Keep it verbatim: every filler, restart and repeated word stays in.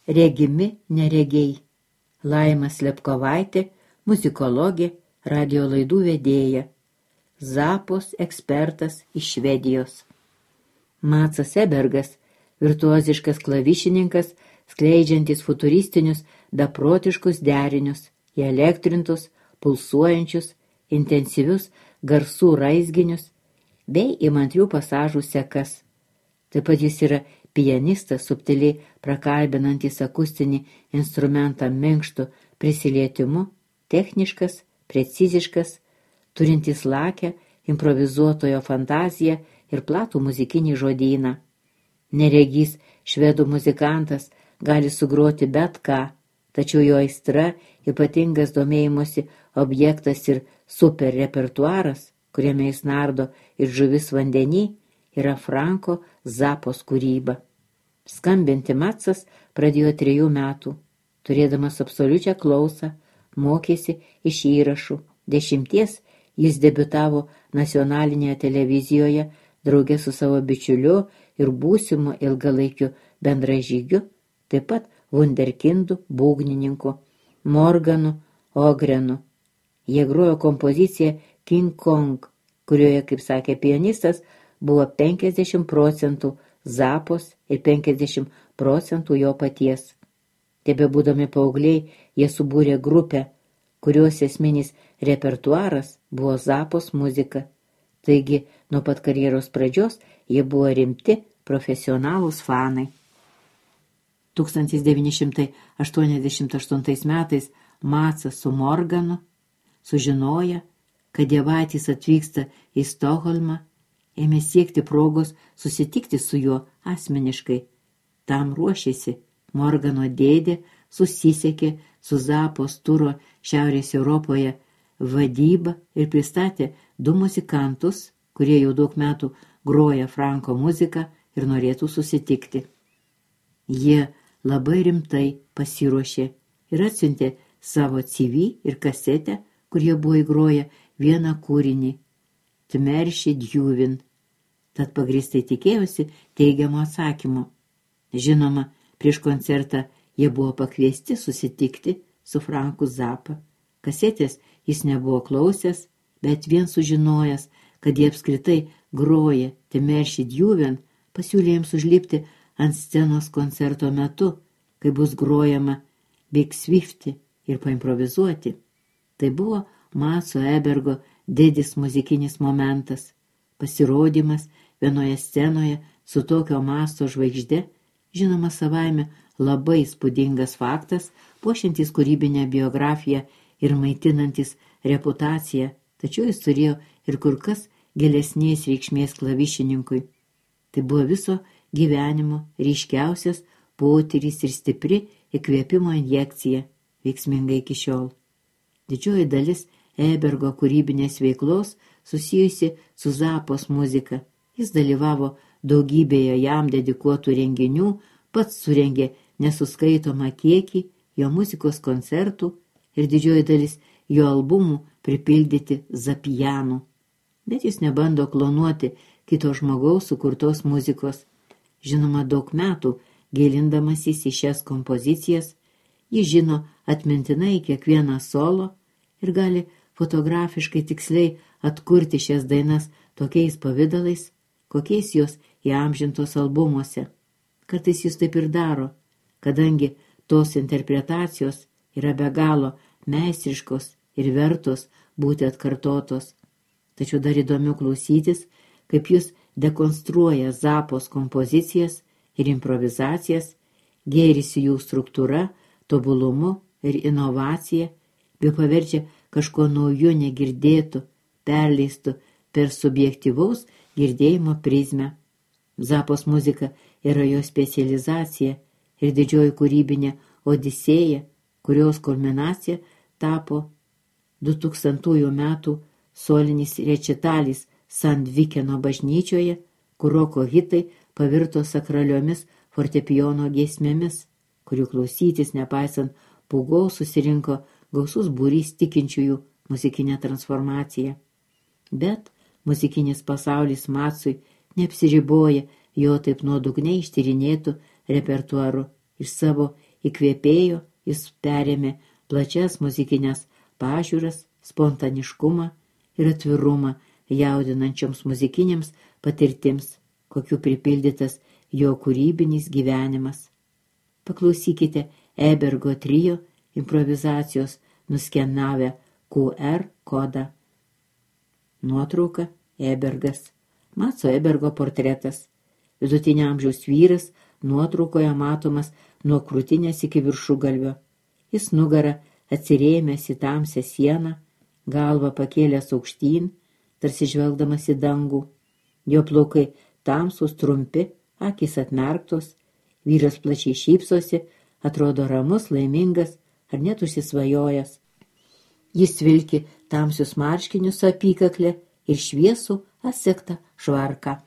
regimi neregiai. Laima Slepkovaitė, muzikologė, radio laidų vedėja. Zappos ekspertas iš Švedijos. Macas Ebergas, virtuoziškas klavišininkas, skleidžiantis futuristinius, beprotiškus derinius, įelektrintus, pulsuojančius, intensyvius garsų raizginius, bei įmantrių pasažų sekas. Taip pat jis yra pianistas, subtiliai prakalbinantis akustinį instrumentą minkštu prisilietimu, techniškas, preciziškas, turintis lakę, improvizuotojo fantaziją ir platų muzikinį žodyną. Neregys švedų muzikantas gali sugroti bet ką, tačiau jo aistra, ypatingas domėjimosi objektas ir super repertuaras, kuriame jis nardo ir žuvis vandenį, yra Franko Zappos kūryba. Skambinti Macas pradėjo trejų metų. Turėdamas absoliučią klausą, mokėsi iš įrašų. Dešimties jis debiutavo nacionalinėje televizijoje drauge su savo bičiuliu ir būsimu ilgalaikiu bendražygiu, taip pat vunderkindu būgnininku Morganu Ogrenu. Jie grojo kompoziciją King Kong, kurioje, kaip sakė pianistas, buvo penkiasdešimt procentų Zappos ir penkiasdešimt procentų jo paties. Tebebūdami paaugliai, jie subūrė grupę, kurios esminis repertuaras buvo Zappos muzika. Taigi, nuo pat karjeros pradžios jie buvo rimti profesionalūs fanai. tūkstantis devyni šimtai aštuoniasdešimt aštuntais metais Macas su Morganu sužinoja, kad jie patys atvyksta į Stokholmą, ėmė siekti progos susitikti su juo asmeniškai. Tam ruošėsi. Morgano dėdė susisiekė su Zappos turo Šiaurės Europoje vadyba ir pristatė du muzikantus, kurie jau daug metų groja Franko muziką ir norėtų susitikti. Jie labai rimtai pasiruošė ir atsiuntė savo C V ir kasetę, kurie buvo įgroję vieną kūrinį – Tmerši Djuvin. Tad pagrįstai tikėjosi teigiamo atsakymo. Žinoma, prieš koncertą jie buvo pakviesti susitikti su Franku Zappa. Kasetės jis nebuvo klausęs, bet vien sužinojęs, kad jie apskritai groja Tmerši Djuvin, pasiūlė jiems užlipti ant scenos koncerto metu, kai bus grojama Big Swifty ir paimprovizuoti. Tai buvo Maco Ebergo didis muzikinis momentas. Pasirodymas vienoje scenoje su tokio masto žvaigžde, žinoma savaime labai įspūdingas faktas, puošiantis kūrybinę biografiją ir maitinantis reputaciją, tačiau jis turėjo ir kur kas gilesnės reikšmės klavišininkui. Tai buvo viso gyvenimo ryškiausias potyris ir stipri įkvėpimo injekcija, veiksminga iki šiol. Didžioji dalis Ebergo kūrybinės veiklos susijusi su Zappos muzika. Jis dalyvavo daugybėje jam dedikuotų renginių, pats surengė nesuskaitomą kiekį jo muzikos koncertų ir didžioji dalis jo albumų pripildyti zapijanų. Bet jis nebando klonuoti kito žmogaus sukurtos muzikos. Žinoma, daug metų gilindamasis į šias kompozicijas, jis žino atmintinai kiekvieną solo ir gali fotografiškai tiksliai atkurti šias dainas tokiais pavidalais, kokiais jos įamžintos albumuose. Kartais jis taip ir daro, kadangi tos interpretacijos yra be galo meistriškos ir vertos būti atkartotos. Tačiau dar įdomiau klausytis, kaip jis dekonstruoja Zappos kompozicijas ir improvizacijas, gėrisi jų struktūra, tobulumu ir inovacija, bei paverčia kažko naujo negirdėtų, perleistų per subjektyvaus girdėjimo prizmę. Zappos muzika yra jo specializacija ir didžioji kūrybinė odisėja, kurios kulminacija tapo dutūkstantųjų metų solinis rečitalis Sandvikeno bažnyčioje, kur roko hitai pavirto sakraliomis fortepijono giesmėmis, kurių klausytis nepaisant pūgos susirinko gausus būrys tikinčiųjų muzikinę transformaciją. Bet muzikinis pasaulis Macui neapsiriboja jo taip nuodugniai ištyrinėtų repertuaru ir savo įkvėpėjo, jis perėmė plačias muzikinės pažiūras, spontaniškumą ir atvirumą jaudinančioms muzikinėms patirtims, kokiu pripildytas jo kūrybinis gyvenimas. Paklausykite Ebergo trio improvizacijos nuskenavę Q R kodą. Nuotrauka Ebergas. Maco Ebergo portretas. Vidutinio amžiaus vyras nuotraukoje matomas nuo krūtinės iki viršugalvio. Jis nugarą atsirėmęs į tamsią sieną, galvą pakėlęs aukštyn, tarsi žvelgdamas į dangų. Jo plaukai tamsūs, trumpi, akys atmerktos, vyras plačiai šypsosi, atrodo ramus, laimingas ar net užsisvajojęs. Jis vilki tamsius marškinius apykaklę ir šviesų atsegtą švarką.